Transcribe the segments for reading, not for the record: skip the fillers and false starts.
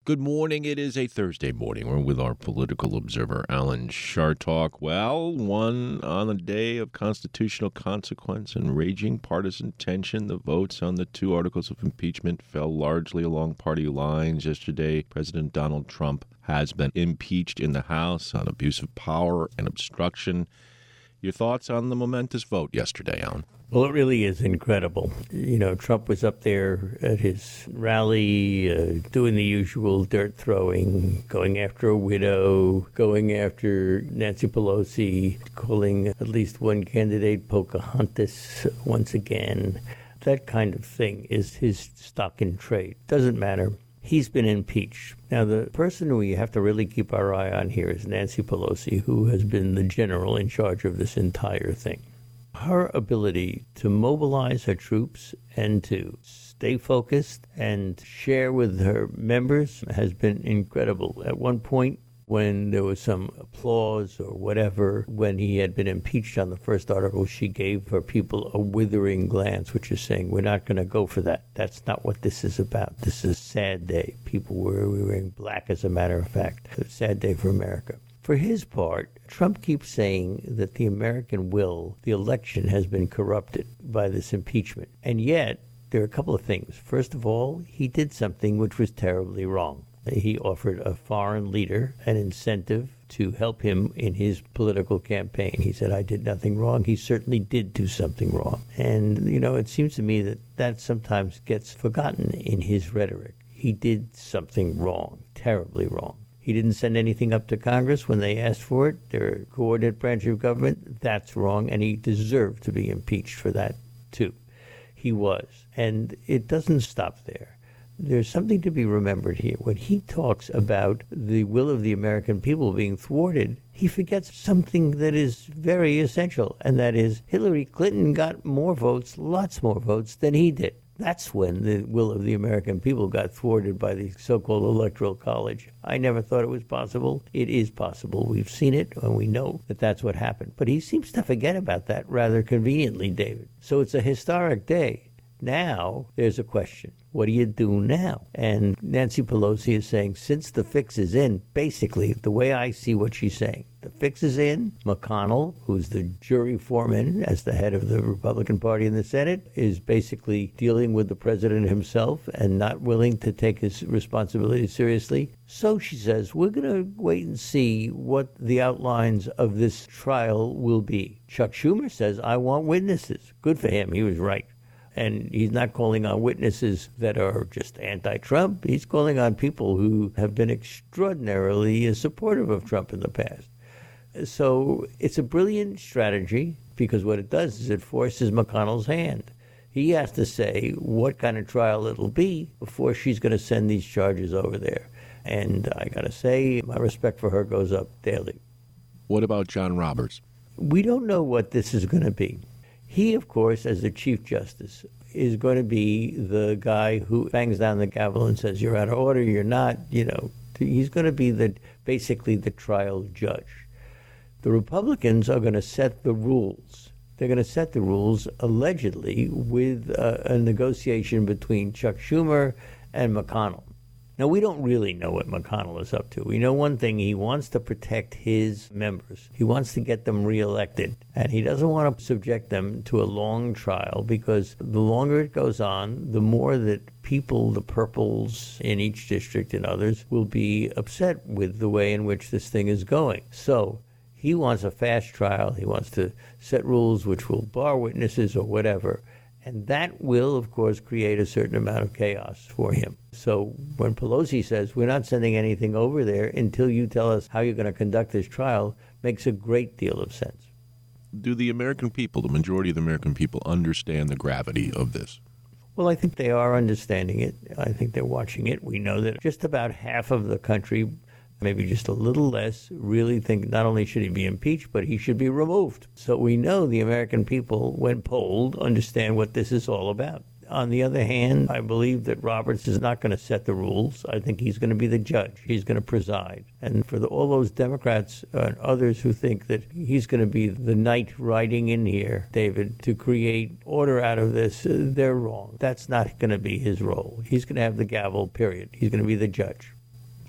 Good morning. It is a Thursday morning. We're with our political observer, Alan Chartock. Well, one on a day of constitutional consequence and raging partisan tension. The votes on the two articles of impeachment fell largely along party lines. Yesterday, President Donald Trump has been impeached in the House on abuse of power and obstruction. Your thoughts on the momentous vote yesterday, Alan? Well, it really is incredible. Trump was up there at his rally doing the usual dirt throwing, going after a widow, going after Nancy Pelosi, calling at least one candidate Pocahontas once again. That kind of thing is his stock in trade. Doesn't matter. He's been impeached. Now, the person who we have to really keep our eye on here is Nancy Pelosi, who has been the general in charge of this entire thing. Her ability to mobilize her troops and to stay focused and share with her members has been incredible. At one point, when there was some applause or whatever, when he had been impeached on the first article, she gave her people a withering glance, which is saying, we're not going to go for that. That's not what this is about. This is a sad day. People were wearing black, as a matter of fact. A sad day for America. For his part, Trump keeps saying that the American will, the election, has been corrupted by this impeachment. And yet, there are a couple of things. First of all, he did something which was terribly wrong. He offered a foreign leader an incentive to help him in his political campaign. He said, I did nothing wrong. He certainly did do something wrong. And, it seems to me that that sometimes gets forgotten in his rhetoric. He did something wrong, terribly wrong. He didn't send anything up to Congress when they asked for it. They're a coordinated branch of government. That's wrong, and he deserved to be impeached for that, too. He was. And it doesn't stop there. There's something to be remembered here. When he talks about the will of the American people being thwarted, he forgets something that is very essential, and that is Hillary Clinton got more votes, lots more votes, than he did. That's when the will of the American people got thwarted by the so-called Electoral College. I never thought it was possible. It is possible. We've seen it, and we know that that's what happened. But he seems to forget about that rather conveniently, David. So it's a historic day. Now, there's a question. What do you do now? And Nancy Pelosi is saying, since the fix is in, basically, the way I see what she's saying, the fix is in. McConnell, who's the jury foreman as the head of the Republican Party in the Senate, is basically dealing with the president himself and not willing to take his responsibility seriously. So she says, we're going to wait and see what the outlines of this trial will be. Chuck Schumer says, I want witnesses. Good for him. He was right. And he's not calling on witnesses that are just anti-Trump. He's calling on people who have been extraordinarily supportive of Trump in the past. So it's a brilliant strategy because what it does is it forces McConnell's hand. He has to say what kind of trial it'll be before she's going to send these charges over there. And I got to say, my respect for her goes up daily. What about John Roberts? We don't know what this is going to be. He, of course, as the Chief Justice, is going to be the guy who bangs down the gavel and says, you're out of order, you're not, He's going to be basically the trial judge. The Republicans are going to set the rules. They're going to set the rules, allegedly, with a negotiation between Chuck Schumer and McConnell. Now, we don't really know what McConnell is up to. We know one thing. He wants to protect his members. He wants to get them reelected. And he doesn't want to subject them to a long trial because the longer it goes on, the more that people, the purples in each district and others, will be upset with the way in which this thing is going. So he wants a fast trial. He wants to set rules which will bar witnesses or whatever. And that will, of course, create a certain amount of chaos for him. So when Pelosi says, we're not sending anything over there until you tell us how you're going to conduct this trial, makes a great deal of sense. Do the American people, the majority of the American people, understand the gravity of this? Well, I think they are understanding it. I think they're watching it. We know that just about half of the country, maybe just a little less, really think not only should he be impeached, but he should be removed. So we know the American people, when polled, understand what this is all about. On the other hand, I believe that Roberts is not going to set the rules. I think he's going to be the judge. He's going to preside. And for all those Democrats and others who think that he's going to be the knight riding in here, David, to create order out of this, they're wrong. That's not going to be his role. He's going to have the gavel, period. He's going to be the judge.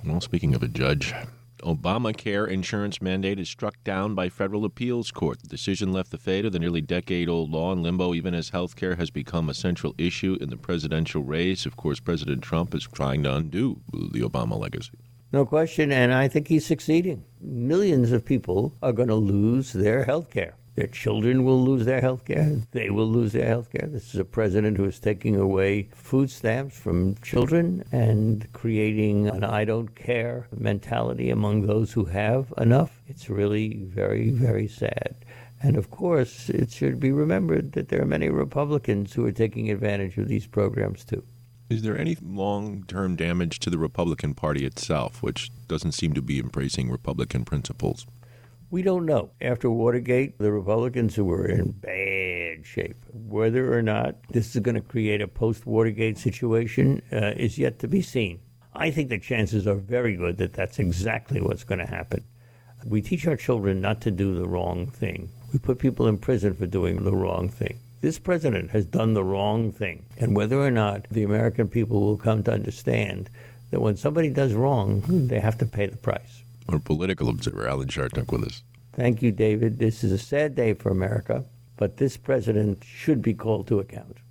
Well, speaking of a judge, Obamacare insurance mandate is struck down by federal appeals court. The decision left the fate of the nearly decade-old law in limbo, even as health care has become a central issue in the presidential race. Of course, President Trump is trying to undo the Obama legacy. No question, and I think he's succeeding. Millions of people are going to lose their health care. Their children will lose their health care. They will lose their health care. This is a president who is taking away food stamps from children and creating an I don't care mentality among those who have enough. It's really very, very sad. And of course, it should be remembered that there are many Republicans who are taking advantage of these programs too. Is there any long-term damage to the Republican Party itself, which doesn't seem to be embracing Republican principles? We don't know. After Watergate, the Republicans who were in bad shape, whether or not this is going to create a post-Watergate situation is yet to be seen. I think the chances are very good that that's exactly what's going to happen. We teach our children not to do the wrong thing. We put people in prison for doing the wrong thing. This president has done the wrong thing. And whether or not the American people will come to understand that when somebody does wrong, they have to pay the price. Our political observer, Alan Chartock, with us. Thank you, David. This is a sad day for America, but this president should be called to account.